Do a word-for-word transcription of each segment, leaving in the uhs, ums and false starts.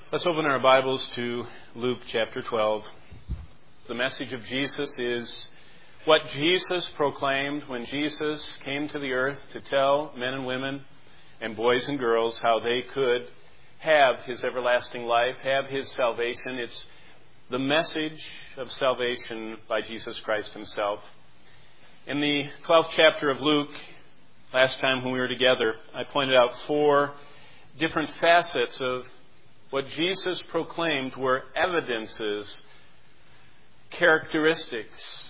Let's open our Bibles to Luke chapter twelve. The message of Jesus is what Jesus proclaimed when Jesus came to the earth to tell men and women and boys and girls how they could have His everlasting life, have His salvation. It's the message of salvation by Jesus Christ Himself. In the twelfth chapter of Luke, last time when we were together, I pointed out four different facets of what Jesus proclaimed were evidences, characteristics,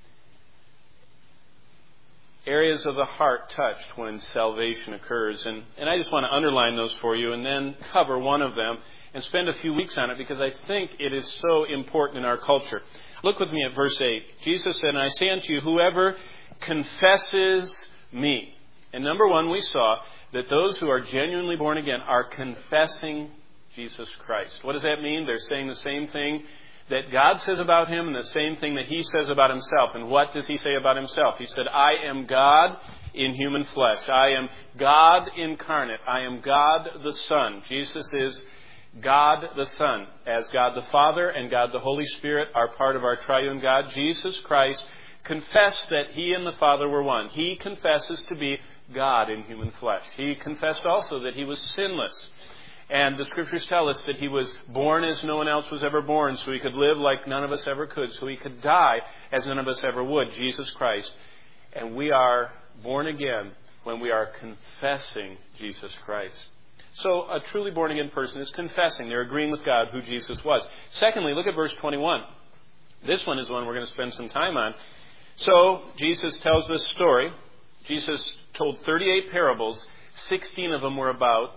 areas of the heart touched when salvation occurs. And, and I just want to underline those for you and then cover one of them and spend a few weeks on it because I think it is so important in our culture. Look with me at verse eight. Jesus said, "And I say unto you, whoever confesses me." And number one, we saw that those who are genuinely born again are confessing Jesus Christ. What does that mean? They're saying the same thing that God says about Him and the same thing that He says about Himself. And what does He say about Himself? He said, "I am God in human flesh. I am God incarnate. I am God the Son." Jesus is God the Son. As God the Father and God the Holy Spirit are part of our triune God, Jesus Christ confessed that He and the Father were one. He confesses to be God in human flesh. He confessed also that He was sinless. And the Scriptures tell us that He was born as no one else was ever born, so He could live like none of us ever could, so He could die as none of us ever would, Jesus Christ. And we are born again when we are confessing Jesus Christ. So a truly born again person is confessing. They're agreeing with God who Jesus was. Secondly, look at verse twenty-one. This one is one we're going to spend some time on. So Jesus tells this story. Jesus told thirty-eight parables. sixteen of them were about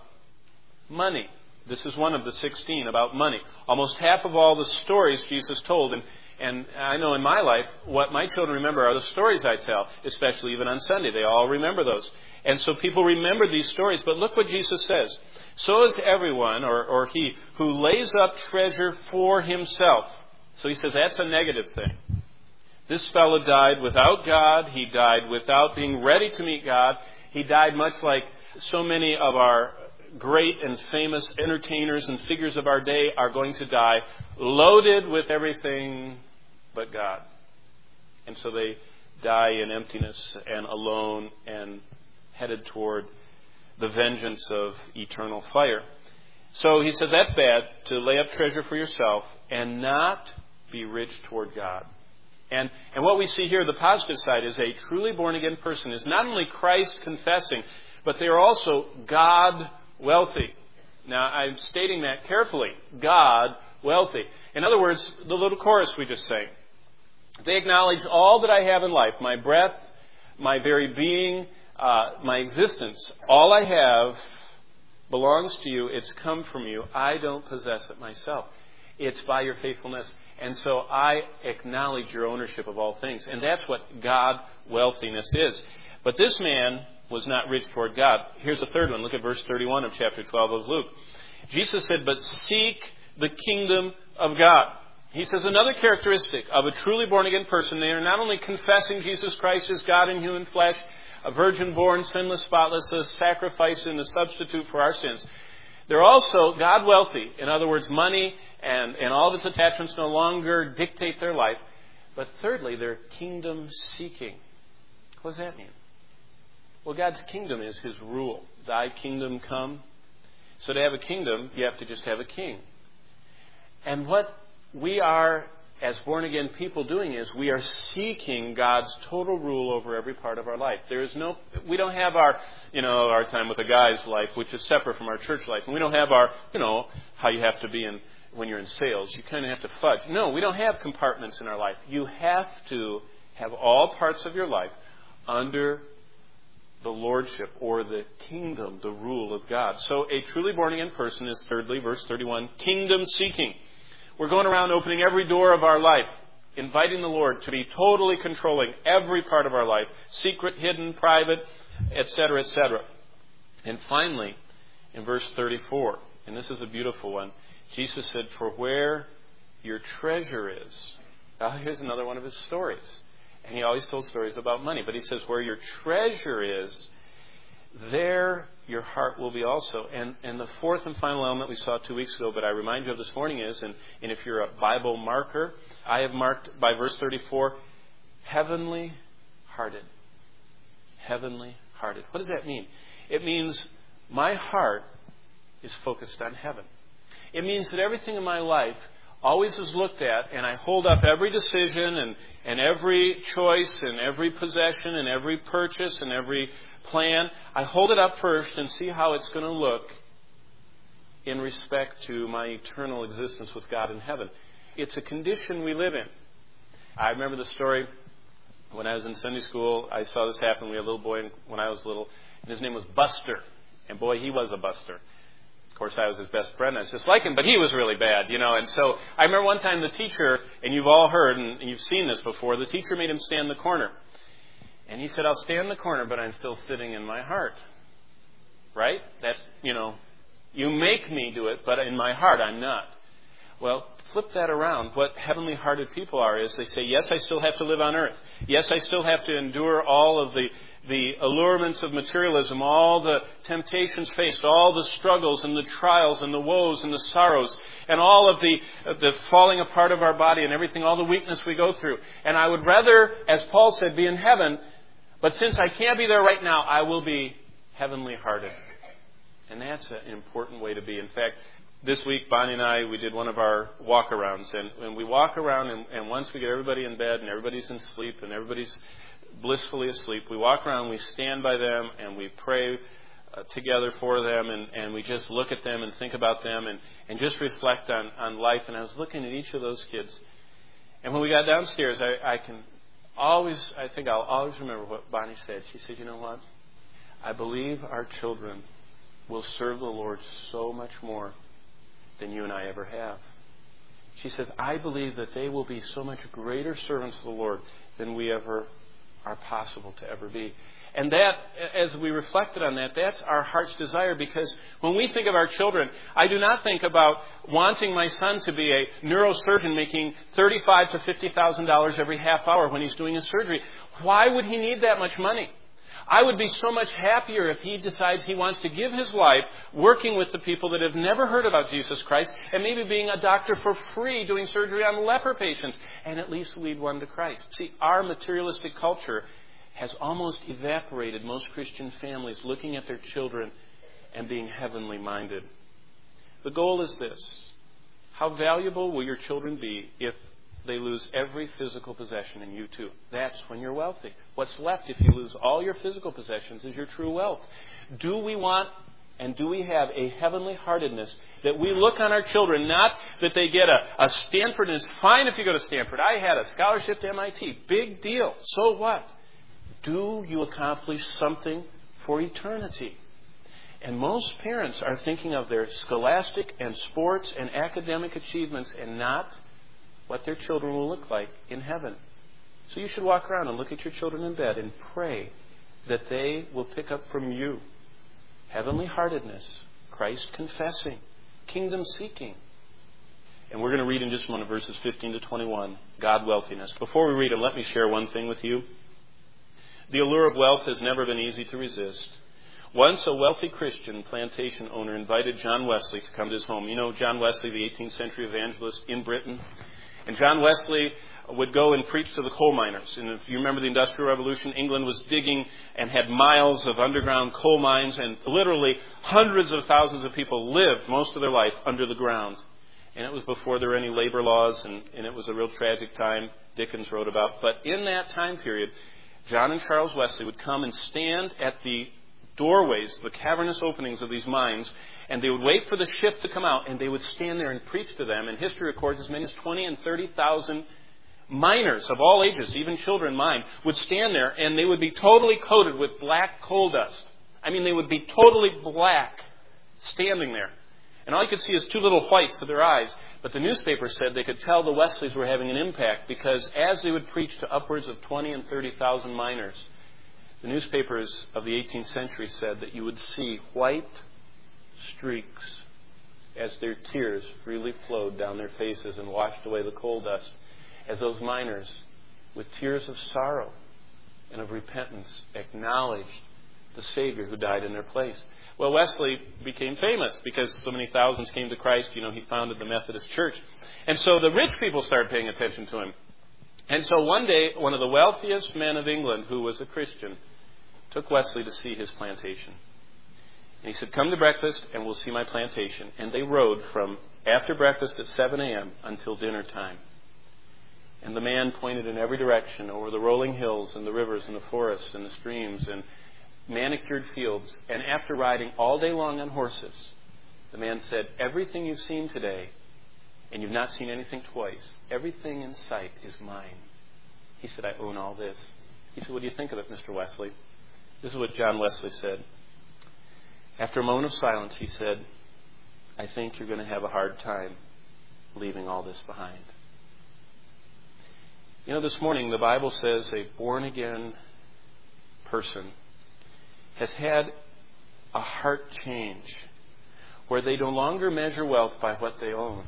money. This is one of the sixteen about money. Almost half of all the stories Jesus told, and, and I know in my life, what my children remember are the stories I tell, especially even on Sunday. They all remember those. And so people remember these stories. But look what Jesus says. "So is everyone, or, or he, who lays up treasure for himself." So he says that's a negative thing. This fellow died without God. He died without being ready to meet God. He died much like so many of our great and famous entertainers and figures of our day are going to die, loaded with everything but God. And so they die in emptiness and alone and headed toward the vengeance of eternal fire. So he says that's bad, to lay up treasure for yourself and not be rich toward God. And, and what we see here, the positive side, is a truly born again person is not only Christ confessing, but they are also God wealthy. Now, I'm stating that carefully. God wealthy. In other words, the little chorus we just sang. They acknowledge all that I have in life, my breath, my very being, uh, my existence. All I have belongs to you. It's come from you. I don't possess it myself. It's by your faithfulness. And so I acknowledge your ownership of all things. And that's what God wealthiness is. But this man was not rich toward God. Here's a third one. Look at verse thirty-one of chapter twelve of Luke. Jesus said, "But seek the kingdom of God." He says another characteristic of a truly born again person, they are not only confessing Jesus Christ as God in human flesh, a virgin born, sinless, spotless, a sacrifice and a substitute for our sins. They're also God wealthy. In other words, money and, and all of its attachments no longer dictate their life. But thirdly, they're kingdom seeking. What does that mean? Well, God's kingdom is His rule. Thy kingdom come. So to have a kingdom, you have to just have a king. And what we are, as born-again people, doing is we are seeking God's total rule over every part of our life. There is no, we don't have our, you know, our time with a guy's life, which is separate from our church life. And we don't have our, you know, how you have to be in, when you're in sales. You kind of have to fudge. No, we don't have compartments in our life. You have to have all parts of your life under the lordship or the kingdom, the rule of God. So a truly born again person is, thirdly, verse thirty-one, kingdom seeking. We're going around opening every door of our life, inviting the Lord to be totally controlling every part of our life, secret, hidden, private, et cetera, et cetera. And finally, in verse thirty-four, and this is a beautiful one, Jesus said, "For where your treasure is." Now, here's another one of His stories. And He always told stories about money. But He says, where your treasure is, there your heart will be also. And, and the fourth and final element we saw two weeks ago, but I remind you of this morning is, and, and if you're a Bible marker, I have marked by verse thirty-four, heavenly hearted. Heavenly hearted. What does that mean? It means my heart is focused on heaven. It means that everything in my life always is looked at, and I hold up every decision and, and every choice and every possession and every purchase and every plan. I hold it up first and see how it's going to look in respect to my eternal existence with God in heaven. It's a condition we live in. I remember the story when I was in Sunday school. I saw this happen. We had a little boy when I was little, and his name was Buster. And boy, he was a buster. Of course, I was his best friend. I was just like him, but he was really bad, you know. And so I remember one time the teacher, and you've all heard, and you've seen this before, the teacher made him stand in the corner. And he said, I'll stand in the corner, but I'm still sitting in my heart. Right? That's, you know, you make me do it, but in my heart I'm not. Well, flip that around. What heavenly-hearted people are is they say, yes, I still have to live on earth. Yes, I still have to endure all of the, the allurements of materialism, all the temptations faced, all the struggles and the trials and the woes and the sorrows, and all of the, the falling apart of our body and everything, all the weakness we go through. And I would rather, as Paul said, be in heaven, but since I can't be there right now, I will be heavenly-hearted. And that's an important way to be. In fact, this week, Bonnie and I, we did one of our walk-arounds. And, and we walk around, and, and once we get everybody in bed and everybody's in sleep and everybody's blissfully asleep, we walk around, we stand by them, and we pray uh, together for them, and, and we just look at them and think about them and, and just reflect on, on life. And I was looking at each of those kids. And when we got downstairs, I, I can always, I think I'll always remember what Bonnie said. She said, you know what? I believe our children will serve the Lord so much more than you and I ever have. She says, I believe that they will be so much greater servants of the Lord than we ever are possible to ever be. And that, as we reflected on that, that's our heart's desire, because when we think of our children, I do not think about wanting my son to be a neurosurgeon making thirty-five thousand to fifty thousand dollars every half hour when he's doing a surgery. Why would he need that much money? I would be so much happier if he decides he wants to give his life working with the people that have never heard about Jesus Christ, and maybe being a doctor for free doing surgery on leper patients, and at least lead one to Christ. See, our materialistic culture has almost evaporated most Christian families looking at their children and being heavenly minded. The goal is this: how valuable will your children be if they lose every physical possession and you too? That's when you're wealthy. What's left if you lose all your physical possessions is your true wealth. Do we want and do we have a heavenly heartedness that we look on our children, not that they get a, a Stanford, and it's fine if you go to Stanford. I had a scholarship to M I T. Big deal. So what? Do you accomplish something for eternity? And most parents are thinking of their scholastic and sports and academic achievements and not what their children will look like in heaven. So you should walk around and look at your children in bed and pray that they will pick up from you heavenly heartedness, Christ confessing, kingdom seeking. And we're going to read in just a moment verses fifteen to twenty-one, God wealthiness. Before we read them, let me share one thing with you. The allure of wealth has never been easy to resist. Once a wealthy Christian plantation owner invited John Wesley to come to his home. You know John Wesley, the eighteenth century evangelist in Britain? And John Wesley would go and preach to the coal miners. And if you remember the Industrial Revolution, England was digging and had miles of underground coal mines, and literally hundreds of thousands of people lived most of their life under the ground. And it was before there were any labor laws, and, and it was a real tragic time Dickens wrote about. But in that time period, John and Charles Wesley would come and stand at the doorways, the cavernous openings of these mines, and they would wait for the shift to come out, and they would stand there and preach to them. And history records as many as twenty and thirty thousand miners of all ages, even children mined, would stand there, and they would be totally coated with black coal dust. I mean, they would be totally black, standing there. And all you could see is two little whites to their eyes. But the newspaper said they could tell the Wesleys were having an impact, because as they would preach to upwards of twenty and thirty thousand miners, the newspapers of the eighteenth century said that you would see white streaks as their tears freely flowed down their faces and washed away the coal dust, as those miners, with tears of sorrow and of repentance, acknowledged the Savior who died in their place. Well, Wesley became famous because so many thousands came to Christ. You know, he founded the Methodist Church. And so the rich people started paying attention to him. And so one day, one of the wealthiest men of England, who was a Christian, took Wesley to see his plantation. And he said, come to breakfast and we'll see my plantation. And they rode from after breakfast at seven a.m. until dinner time. And the man pointed in every direction over the rolling hills and the rivers and the forests and the streams and manicured fields. And after riding all day long on horses, the man said, everything you've seen today, and you've not seen anything twice, everything in sight is mine. He said, I own all this. He said, what do you think of it, Mister Wesley? This is what John Wesley said. After a moment of silence, he said, I think you're going to have a hard time leaving all this behind. You know, this morning the Bible says a born-again person has had a heart change where they no longer measure wealth by what they own,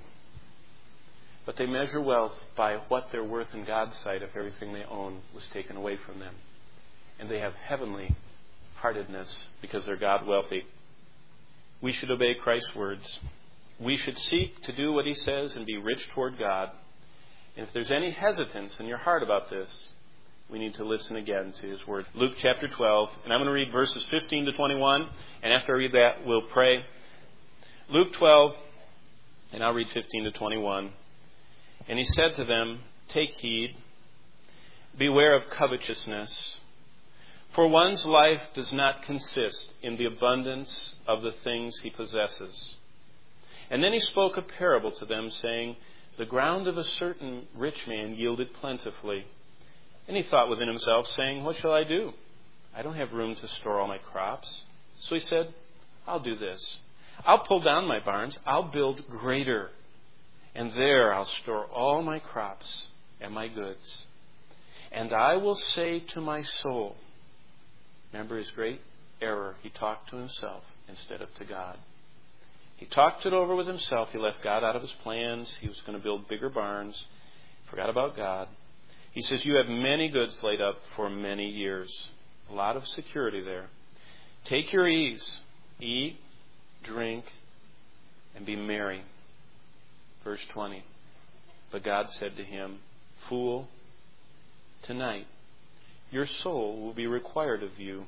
but they measure wealth by what they're worth in God's sight if everything they own was taken away from them. And they have heavenly heartedness because they're God wealthy. We should obey Christ's words. We should seek to do what He says and be rich toward God. And if there's any hesitance in your heart about this, we need to listen again to His word. Luke chapter twelve, and I'm going to read verses fifteen to twenty-one. And after I read that, we'll pray. Luke twelve, and I'll read fifteen to twenty-one. And He said to them, take heed, beware of covetousness, for one's life does not consist in the abundance of the things he possesses. And then He spoke a parable to them, saying, the ground of a certain rich man yielded plentifully. And he thought within himself, saying, what shall I do? I don't have room to store all my crops. So he said, I'll do this. I'll pull down my barns. I'll build greater. And there I'll store all my crops and my goods. And I will say to my soul, remember his great error. He talked to himself instead of to God. He talked it over with himself. He left God out of his plans. He was going to build bigger barns. Forgot about God. He says, you have many goods laid up for many years. A lot of security there. Take your ease. Eat, drink, and be merry. Verse twenty. But God said to him, fool, tonight your soul will be required of you.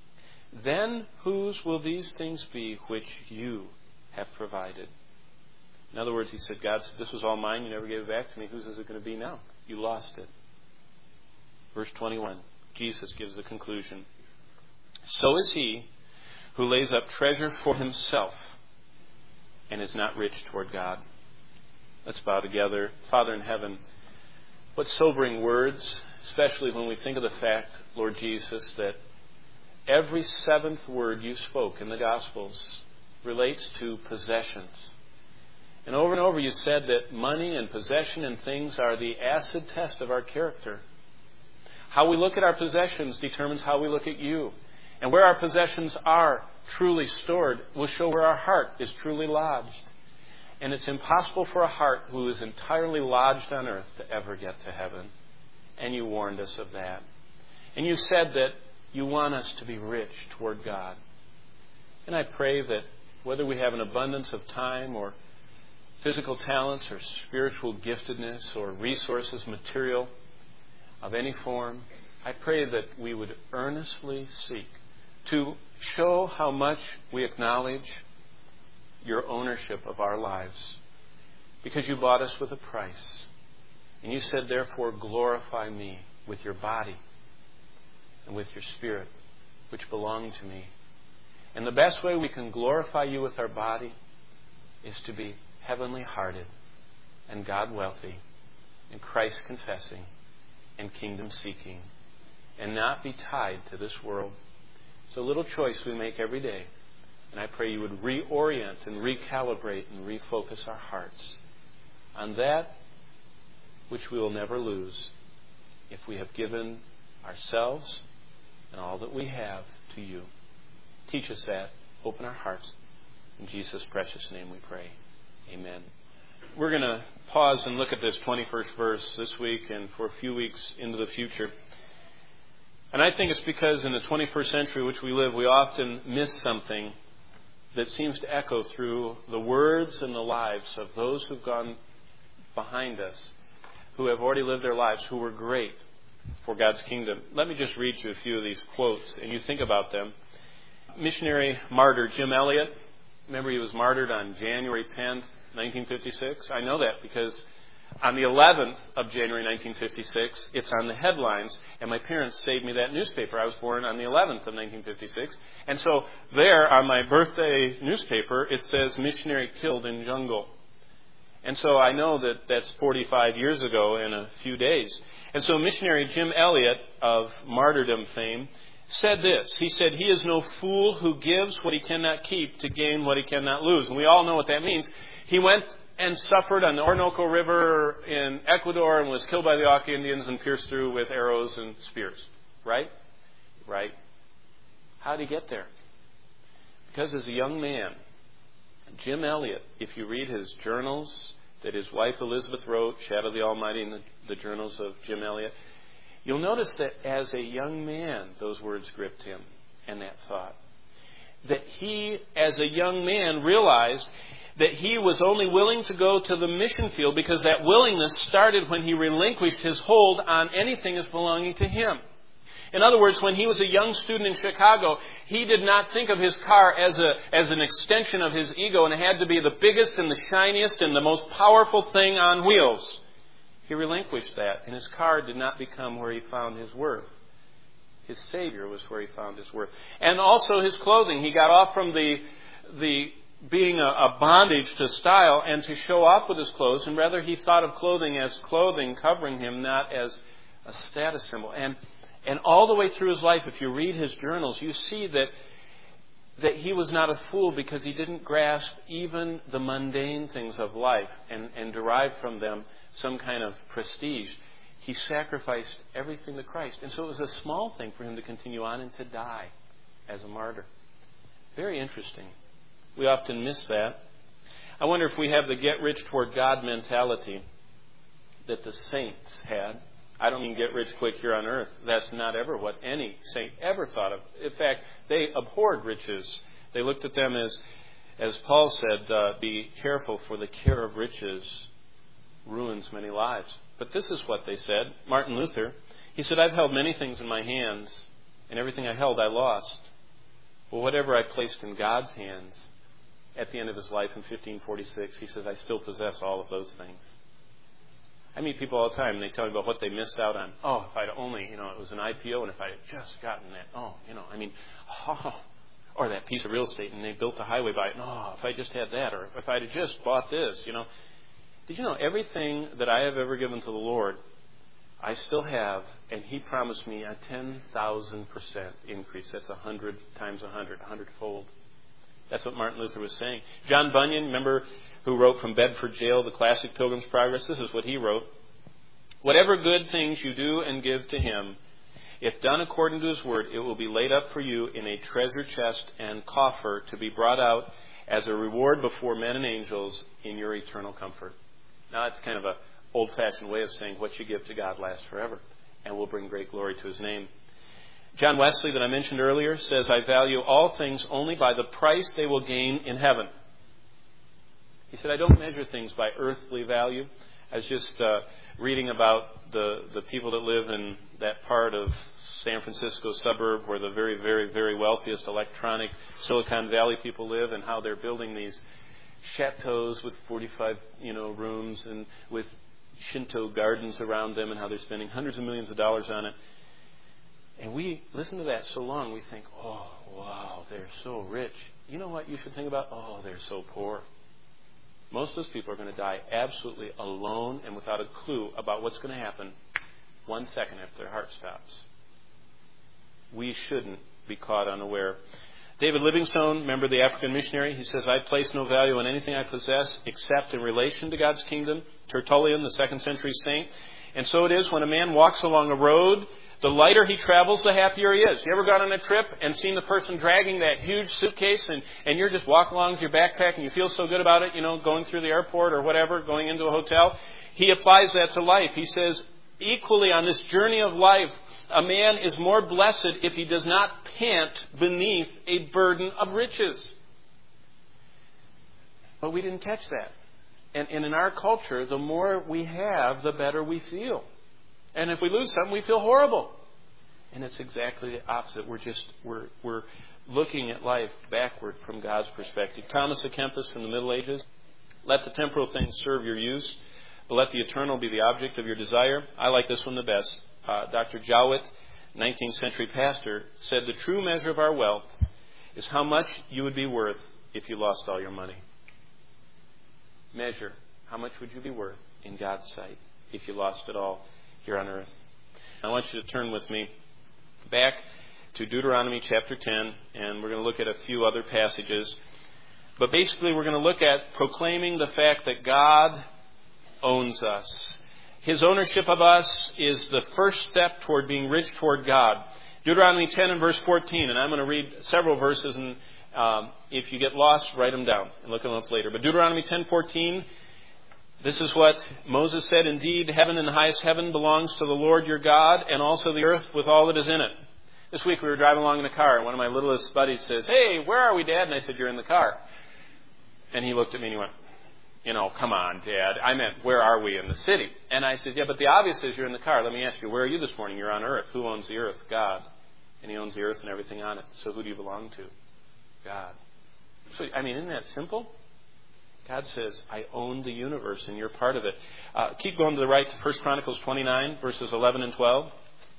Then whose will these things be which you have provided? In other words, he said, God said, this was all mine. You never gave it back to me. Whose is it going to be now? You lost it. Verse twenty-one. Jesus gives the conclusion. So is he who lays up treasure for himself and is not rich toward God. Let's bow together. Father in heaven, what sobering words, especially when we think of the fact, Lord Jesus, that every seventh word you spoke in the Gospels relates to possessions. And over and over you said that money and possession and things are the acid test of our character. How we look at our possessions determines how we look at you. And where our possessions are truly stored will show where our heart is truly lodged. And it's impossible for a heart who is entirely lodged on earth to ever get to heaven. And you warned us of that. And you said that you want us to be rich toward God. And I pray that whether we have an abundance of time or physical talents or spiritual giftedness or resources, material of any form, I pray that we would earnestly seek to show how much we acknowledge your ownership of our lives, because you bought us with a price. And you said, therefore, glorify me with your body and with your spirit, which belong to me. And the best way we can glorify you with our body is to be heavenly hearted and God wealthy and Christ confessing and kingdom seeking and not be tied to this world. It's a little choice we make every day. And I pray you would reorient and recalibrate and refocus our hearts on that which we will never lose if we have given ourselves and all that we have to you. Teach us that. Open our hearts. In Jesus' precious name we pray. Amen. We're going to pause and look at this twenty-first verse this week and for a few weeks into the future. And I think it's because in the twenty-first century in which we live, we often miss something that seems to echo through the words and the lives of those who've gone behind us, who have already lived their lives, who were great for God's kingdom. Let me just read you a few of these quotes, and you think about them. Missionary martyr Jim Elliot, remember he was martyred on January tenth, nineteen fifty-six? I know that because on the eleventh of January nineteen fifty-six, it's on the headlines, and my parents saved me that newspaper. I was born on the eleventh of nineteen fifty-six, and so there on my birthday newspaper, it says, missionary killed in jungle. And so I know that that's forty-five years ago in a few days. And so missionary Jim Elliot of martyrdom fame said this. He said, he is no fool who gives what he cannot keep to gain what he cannot lose. And we all know what that means. He went and suffered on the Orinoco River in Ecuador and was killed by the Auca Indians and pierced through with arrows and spears. Right? Right. How did he get there? Because as a young man, Jim Elliot, if you read his journals that his wife Elizabeth wrote, Shadow of the Almighty and the, the journals of Jim Elliot, you'll notice that as a young man, those words gripped him and that thought. That he, as a young man, realized that he was only willing to go to the mission field because that willingness started when he relinquished his hold on anything as belonging to him. In other words, when he was a young student in Chicago, he did not think of his car as a as an extension of his ego, and it had to be the biggest and the shiniest and the most powerful thing on wheels. He relinquished that, and his car did not become where he found his worth. His Savior was where he found his worth. And also his clothing. He got off from the the being a, a bondage to style and to show off with his clothes, and rather he thought of clothing as clothing covering him, not as a status symbol. And And all the way through his life, if you read his journals, you see that that he was not a fool because he didn't grasp even the mundane things of life and, and derive from them some kind of prestige. He sacrificed everything to Christ. And so it was a small thing for him to continue on and to die as a martyr. Very interesting. We often miss that. I wonder if we have the get rich toward God mentality that the saints had. I don't mean get rich quick here on earth. That's not ever what any saint ever thought of. In fact, they abhorred riches. They looked at them as, as Paul said, uh, be careful, for the care of riches ruins many lives. But this is what they said. Martin Luther, he said, I've held many things in my hands, and everything I held I lost. Well, whatever I placed in God's hands at the end of his life in fifteen forty-six, he says, I still possess all of those things. I meet people all the time, and they tell me about what they missed out on. Oh, if I'd only, you know, it was an I P O, and if I had just gotten that, oh, you know, I mean, oh, or that piece of real estate, and they built a highway by it, and oh, if I just had that, or if I'd have just bought this, you know. Did you know everything that I have ever given to the Lord, I still have, and He promised me a ten thousand percent increase. That's a hundred times a hundred, a hundredfold. That's what Martin Luther was saying. John Bunyan, remember, who wrote from Bedford Jail, the classic Pilgrim's Progress? This is what he wrote. Whatever good things you do and give to Him, if done according to His word, it will be laid up for you in a treasure chest and coffer to be brought out as a reward before men and angels in your eternal comfort. Now, that's kind of an old-fashioned way of saying what you give to God lasts forever and will bring great glory to His name. John Wesley, that I mentioned earlier, says, I value all things only by the price they will gain in heaven. He said, I don't measure things by earthly value. I was just uh, reading about the, the people that live in that part of San Francisco suburb where the very, very, very wealthiest electronic Silicon Valley people live, and how they're building these chateaus with forty-five, you know, rooms and with Shinto gardens around them, and how they're spending hundreds of millions of dollars on it. And we listen to that so long, we think, oh, wow, they're so rich. You know what you should think about? Oh, they're so poor. Most of those people are going to die absolutely alone and without a clue about what's going to happen one second after their heart stops. We shouldn't be caught unaware. David Livingstone, remember the African missionary? He says, I place no value on anything I possess except in relation to God's kingdom. Tertullian, the second century saint. And so it is when a man walks along a road, the lighter he travels, the happier he is. You ever gone on a trip and seen the person dragging that huge suitcase, and, and you're just walking along with your backpack and you feel so good about it, you know, going through the airport or whatever, going into a hotel? He applies that to life. He says, equally on this journey of life, a man is more blessed if he does not pant beneath a burden of riches. But we didn't catch that. And, and in our culture, the more we have, the better we feel. And if we lose something, we feel horrible. And it's exactly the opposite. We're just, we're, we're looking at life backward from God's perspective. Thomas à Kempis from the Middle Ages, let the temporal things serve your use, but let the eternal be the object of your desire. I like this one the best. Uh, Doctor Jowett, nineteenth century pastor, said the true measure of our wealth is how much you would be worth if you lost all your money. Measure, how much would you be worth in God's sight if you lost it all here on earth? I want you to turn with me back to Deuteronomy chapter ten, and we're going to look at a few other passages. But basically, we're going to look at proclaiming the fact that God owns us. His ownership of us is the first step toward being rich toward God. Deuteronomy ten and verse fourteen, and I'm going to read several verses, and um, if you get lost, write them down and look them up later. But Deuteronomy ten fourteen, this is what Moses said, indeed, heaven and the highest heaven belongs to the Lord your God, and also the earth with all that is in it. This week we were driving along in the car, and one of my littlest buddies says, hey, where are we, Dad? And I said, you're in the car. And he looked at me and he went, you know, come on, Dad. I meant, where are we in the city? And I said, yeah, but the obvious is you're in the car. Let me ask you, where are you this morning? You're on earth. Who owns the earth? God. And he owns the earth and everything on it. So who do you belong to? God. So, I mean, isn't that simple? God says, I own the universe and you're part of it. Uh, keep going to the right to First Chronicles twenty-nine, verses eleven and twelve.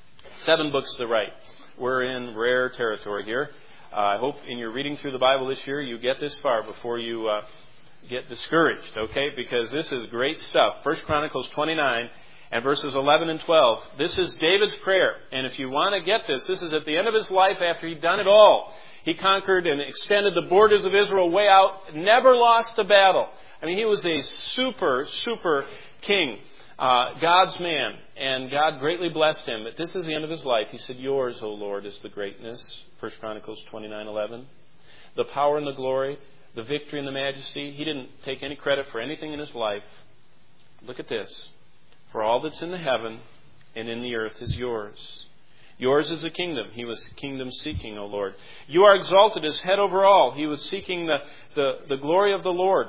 Seven books to the right. We're in rare territory here. Uh, I hope in your reading through the Bible this year you get this far before you uh, get discouraged, okay? Because this is great stuff. First Chronicles twenty-nine and verses eleven and twelve. This is David's prayer. And if you want to get this, this is at the end of his life after he'd done it all. He conquered and extended the borders of Israel way out, never lost a battle. I mean, he was a super, super king, uh, God's man, and God greatly blessed him. But this is the end of his life. He said, yours, O Lord, is the greatness, First Chronicles twenty-nine eleven. The power and the glory, the victory and the majesty. He didn't take any credit for anything in his life. Look at this. For all that's in the heaven and in the earth is yours. Yours is the kingdom. He was kingdom seeking, O Lord. You are exalted as head over all. He was seeking the, the, the glory of the Lord.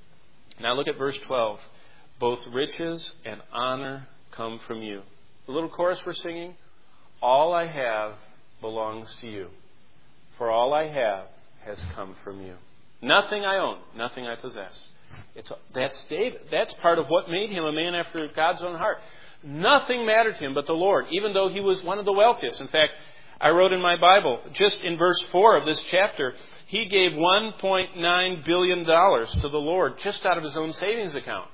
Now look at verse twelve. Both riches and honor come from you. The little chorus we're singing, all I have belongs to you. For all I have has come from you. Nothing I own, nothing I possess. It's, that's David. That's part of what made him a man after God's own heart. Nothing mattered to him but the Lord, even though he was one of the wealthiest. In fact, I wrote in my Bible, just in verse four of this chapter, he gave one point nine billion dollars to the Lord just out of his own savings account.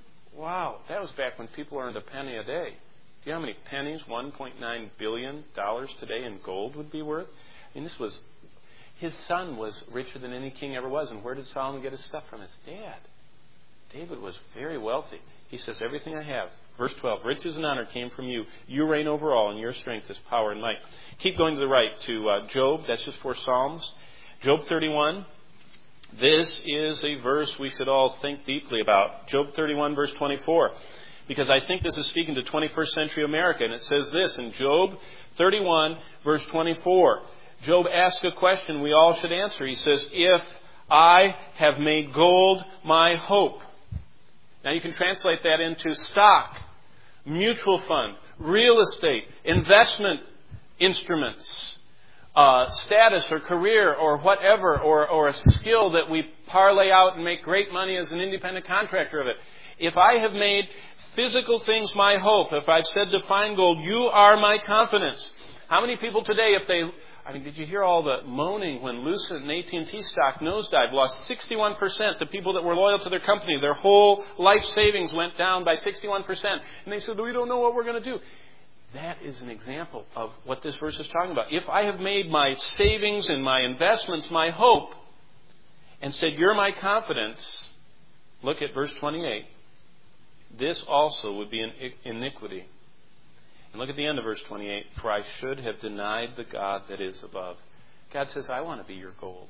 Wow, that was back when people earned a penny a day. Do you know how many pennies one point nine billion dollars today in gold would be worth? I mean, this was, his son was richer than any king ever was. And where did Solomon get his stuff from? His dad. David was very wealthy. He says, everything I have. Verse twelve, riches and honor came from you. You reign over all, and your strength is power and might. Keep going to the right to uh, Job. That's just four Psalms. Job thirty-one. This is a verse we should all think deeply about. Job thirty-one, verse twenty-four. Because I think this is speaking to twenty-first century America. And it says this in Job thirty-one, verse twenty-four. Job asks a question we all should answer. He says, if I have made gold my hope. Now you can translate that into stock, mutual fund, real estate, investment instruments, uh, status or career or whatever, or, or a skill that we parlay out and make great money as an independent contractor of it. If I have made physical things my hope, if I've said to fine gold, you are my confidence. How many people today, if they... I mean, did you hear all the moaning when Lucent and A T and T stock nosedived, lost sixty-one percent? The people that were loyal to their company, their whole life savings went down by sixty-one percent. And they said, we don't know what we're going to do. That is an example of what this verse is talking about. If I have made my savings and my investments my hope and said, you're my confidence, look at verse twenty-eight. This also would be an iniquity. And look at the end of verse twenty-eight. For I should have denied the God that is above. God says, I want to be your gold.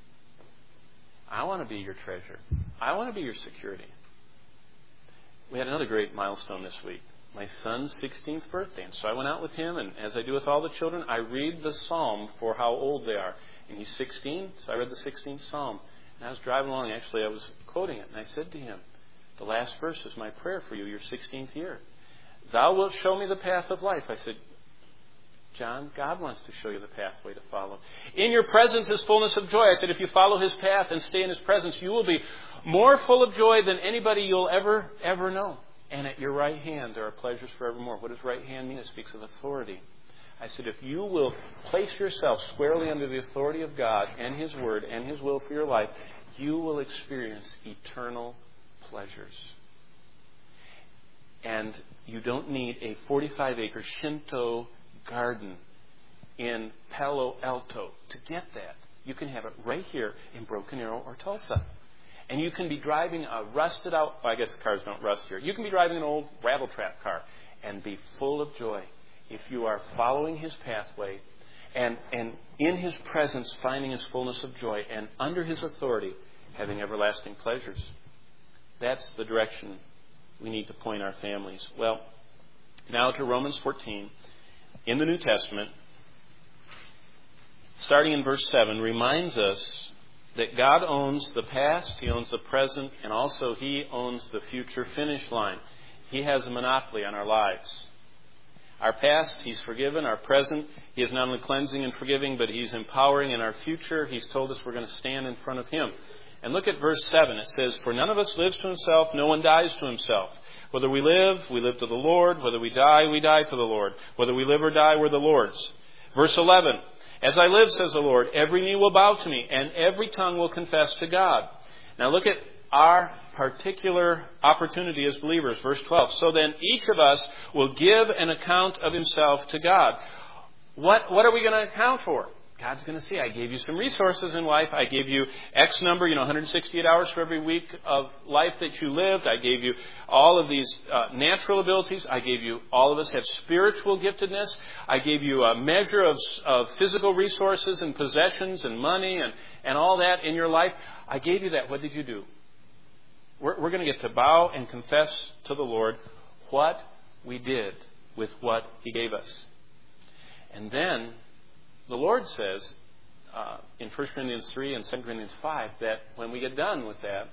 I want to be your treasure. I want to be your security. We had another great milestone this week. my son's sixteenth birthday. And so I went out with him, and as I do with all the children, I read the psalm for how old they are. And he's sixteen, so I read the sixteenth psalm. And I was driving along, actually I was quoting it, and I said to him, the last verse is my prayer for you, your sixteenth year. Thou wilt show me the path of life. I said, John, God wants to show you the pathway to follow. In your presence is fullness of joy. I said, if you follow His path and stay in His presence, you will be more full of joy than anybody you'll ever, ever know. And at your right hand there are pleasures forevermore. What does right hand mean? It speaks of authority. I said, if you will place yourself squarely under the authority of God and His Word and His will for your life, you will experience eternal pleasures. And you don't need a forty-five acre Shinto garden in Palo Alto to get that. You can have it right here in Broken Arrow or Tulsa. And you can be driving a rusted out, well, I guess cars don't rust here. You can be driving an old rattle-trap car and be full of joy if you are following His pathway and, and in His presence finding His fullness of joy and under His authority having everlasting pleasures. That's the direction we need to point our families. Well, now to Romans fourteen. In the New Testament, starting in verse seven, reminds us that God owns the past, He owns the present, and also He owns the future finish line. He has a monopoly on our lives. Our past, He's forgiven. Our present, He is not only cleansing and forgiving, but He's empowering. In our future, He's told us we're going to stand in front of Him. And look at verse seven. It says, for none of us lives to himself, no one dies to himself. Whether we live, we live to the Lord. Whether we die, we die to the Lord. Whether we live or die, we're the Lord's. Verse eleven. As I live, says the Lord, every knee will bow to me, and every tongue will confess to God. Now look at our particular opportunity as believers. Verse twelve. So then each of us will give an account of himself to God. What, what are we going to account for? God's going to see, I gave you some resources in life. I gave you X number, you know, one hundred sixty-eight hours for every week of life that you lived. I gave you all of these uh, natural abilities. I gave you, all of us have spiritual giftedness. I gave you a measure of, of physical resources and possessions and money and, and all that in your life. I gave you that. What did you do? We're, we're going to get to bow and confess to the Lord what we did with what He gave us. And then the Lord says uh, in First Corinthians three and Second Corinthians five that when we get done with that,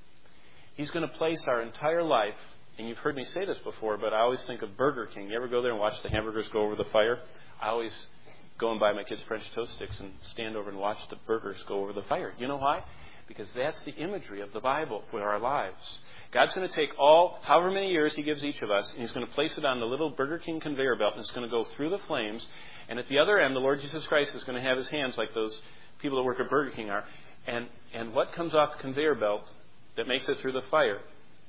He's going to place our entire life, and you've heard me say this before, but I always think of Burger King. You ever go there and watch the hamburgers go over the fire? I always go and buy my kids French toast sticks and stand over and watch the burgers go over the fire. You know why? Because that's the imagery of the Bible for our lives. God's going to take all, however many years He gives each of us, and He's going to place it on the little Burger King conveyor belt, and it's going to go through the flames. And at the other end, the Lord Jesus Christ is going to have His hands like those people that work at Burger King are. And, and what comes off the conveyor belt that makes it through the fire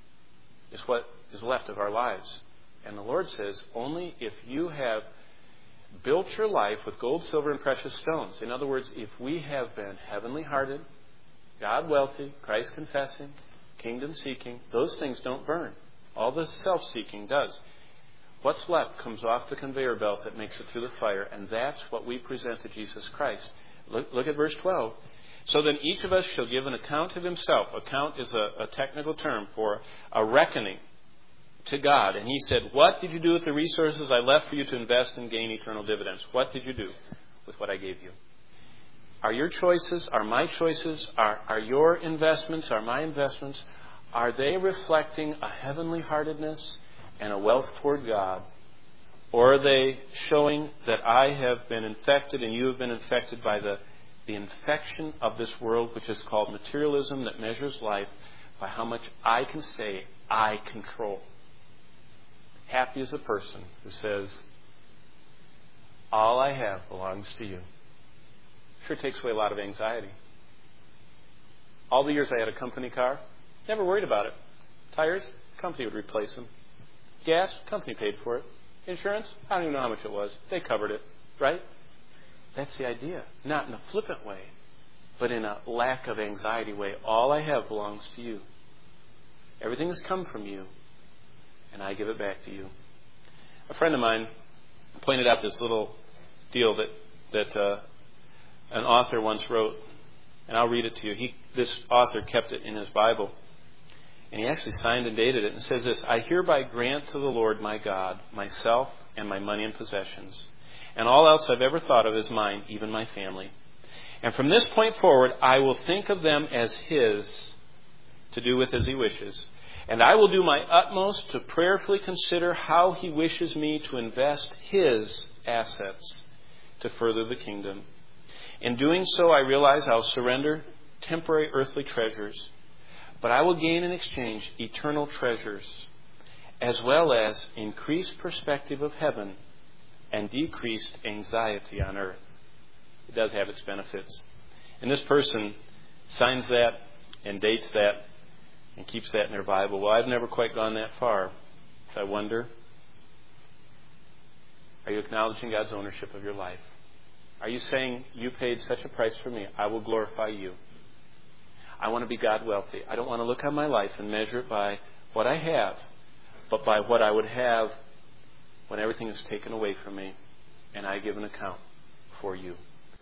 is what is left of our lives. And the Lord says, only if you have built your life with gold, silver, and precious stones. In other words, if we have been heavenly hearted, God wealthy, Christ confessing, kingdom seeking, those things don't burn. All the self-seeking does. What's left comes off the conveyor belt that makes it through the fire, and that's what we present to Jesus Christ. Look, look at verse twelve. So then each of us shall give an account of himself. Account is a, a technical term for a reckoning to God. And He said, what did you do with the resources I left for you to invest and gain eternal dividends? What did you do with what I gave you? Are your choices, are my choices, are, are your investments, are my investments, are they reflecting a heavenly heartedness and a wealth toward God? Or are they showing that I have been infected and you have been infected by the, the infection of this world, which is called materialism, that measures life by how much I can say I control? Happy is a person who says, all I have belongs to you. Sure takes away a lot of anxiety. All the years I had a company car, never worried about it. Tires, company would replace them. Gas, company paid for it. Insurance, I don't even know how much it was. They covered it, right? That's the idea. Not in a flippant way, but in a lack of anxiety way. All I have belongs to you. Everything has come from you, and I give it back to you. A friend of mine pointed out this little deal that that uh, an author once wrote, and I'll read it to you. He, this author kept it in his Bible. And he actually signed and dated it and says this, I hereby grant to the Lord my God myself and my money and possessions, and all else I've ever thought of as mine, even my family. And from this point forward, I will think of them as his, to do with as he wishes. And I will do my utmost to prayerfully consider how he wishes me to invest his assets to further the kingdom. In doing so, I realize I'll surrender temporary earthly treasures, but I will gain in exchange eternal treasures, as well as increased perspective of heaven and decreased anxiety on earth. It does have its benefits. And this person signs that and dates that and keeps that in their Bible. Well, I've never quite gone that far. So I wonder, are you acknowledging God's ownership of your life? Are you saying, you paid such a price for me, I will glorify you? I want to be God wealthy. I don't want to look on my life and measure it by what I have, but by what I would have when everything is taken away from me and I give an account for you.